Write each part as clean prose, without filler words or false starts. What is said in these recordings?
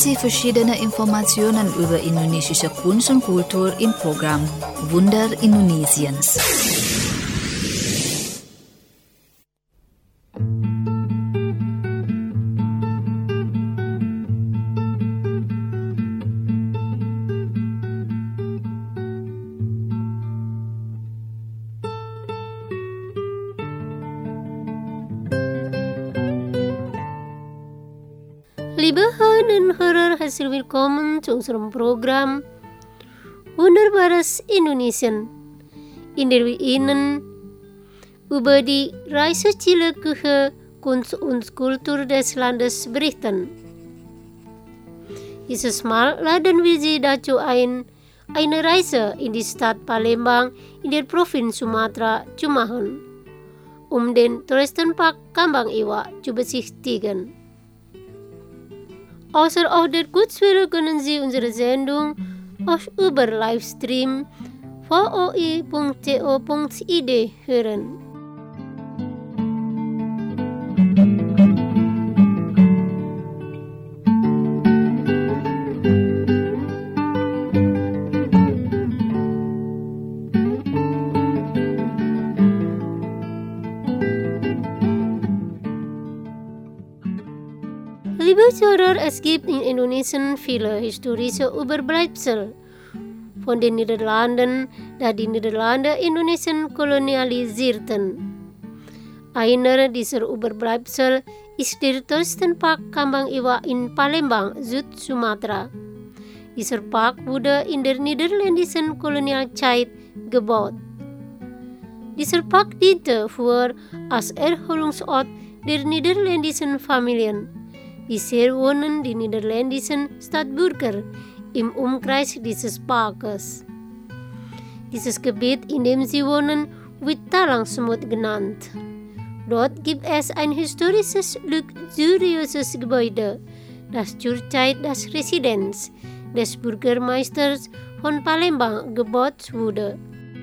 Sie verschiedene Informationen über indonesische Kunst und Kultur im Programm Wunder Indonesiens. Liebe Hörerinnen und Hörer, herzlich willkommen zu unserem Programm Wunderbares Indonesien, in dem wir Ihnen über die Reiseziele, Küche, Kunst und Kultur des Landes berichten. Dieses Mal laden wir Sie dazu ein, eine Reise in die Stadt Palembang in der Provinz Sumatera zu machen, um den Touristenpark Kambang Iwa zu besichtigen. Außer auf der Kurzwelle können Sie unsere Sendung auch über Livestream voi.co.id hören. Liebe Zuhörer, es gibt in Indonesien viele historische Überbleibsel von den Niederlanden, da die Niederlande Indonesien kolonialisierten. Einer dieser Überbleibsel ist der Touristenpark Kambang Iwa in Palembang, Süd-Sumatra. Dieser Park wurde in der niederländischen Kolonialzeit gebaut. Dieser Park diente früher als Erholungsort der niederländischen Familien. Bisher wohnen die niederländischen Stadtbürger im Umkreis dieses Parkes. Dieses Gebiet, in dem sie wohnen, wird Talangsmoot genannt. Dort gibt es ein historisches, luxuriöses Gebäude, das zur Zeit das Residenz des Bürgermeisters von Palembang gebaut wurde.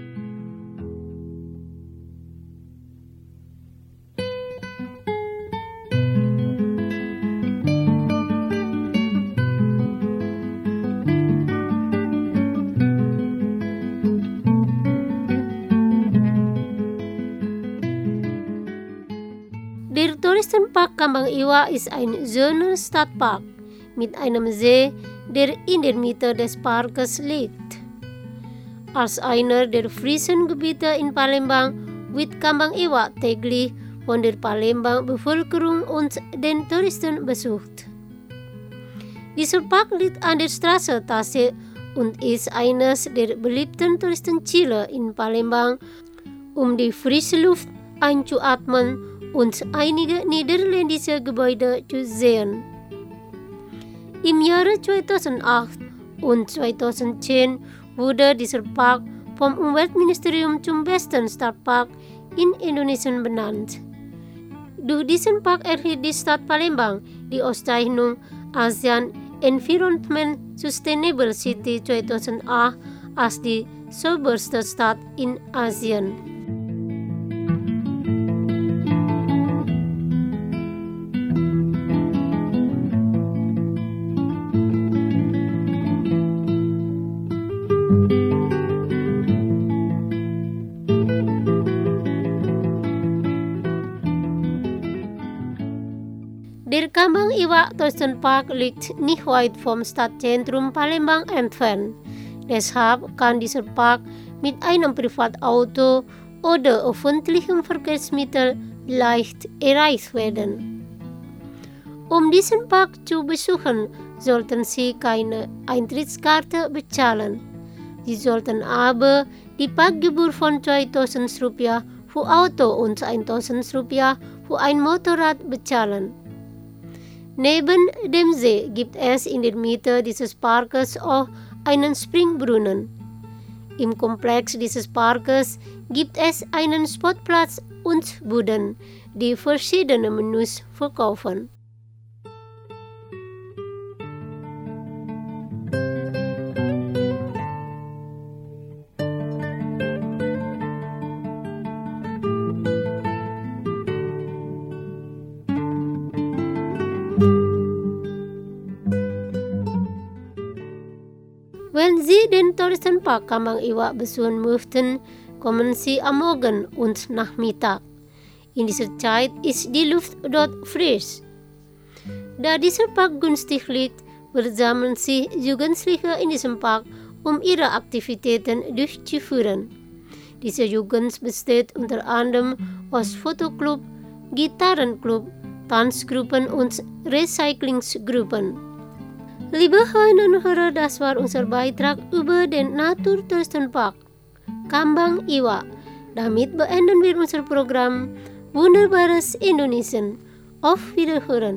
Der Touristenpark Kambang Iwa ist ein schöner Stadtpark mit einem See, der in der Mitte des Parkes liegt. Als einer der frischen Gebiete in Palembang wird Kambang Iwa täglich von der Palembang-Bevölkerung und den Touristen besucht. Dieser Park liegt an der Straße Tasik und ist eines der beliebten Touristenziele in Palembang, um die frische Luft einzuatmen und einige niederländische Gebäude zu sehen. Im Jahre 2008 und 2010 wurde dieser Park vom Umweltministerium zum besten Stadtpark in Indonesien benannt. Durch diesen Park erhielt die Stadt Palembang die Auszeichnung ASEAN Environment Sustainable City 2008 als die sauberste Stadt in Asien. Der Kambang Iwa Touristenpark liegt nicht weit vom Stadtzentrum Palembang entfernt. Deshalb kann dieser Park mit einem Privatauto oder öffentlichem Verkehrsmittel leicht erreicht werden. Um diesen Park zu besuchen, sollten Sie keine Eintrittskarte bezahlen. Sie sollten aber die Parkgebühr von 2.000 Rupiah für Auto und 1.000 Rupiah für ein Motorrad bezahlen. Neben dem See gibt es in der Mitte dieses Parkes auch einen Springbrunnen. Im Komplex dieses Parkes gibt es einen Sportplatz und Buden, die verschiedene Menüs verkaufen. Sie den Touristenpark Kambang Iwa besuchen möchten, kommen Sie am Morgen und Nachmittag. In dieser Zeit ist die Luft dort frisch. Da dieser Park günstig liegt, versammeln sich Jugendliche in diesem Park, um ihre Aktivitäten durchzuführen. Diese Jugend besteht unter anderem aus Fotoclub, Gitarrenclub, Tanzgruppen und Recyclingsgruppen. Liebe Hörerinnen und Hörer, das war unser Beitrag über den Naturtouristenpark Kambang Iwa. Damit beenden wir unser Programm Wunderbares Indonesien. Auf Wiederhören.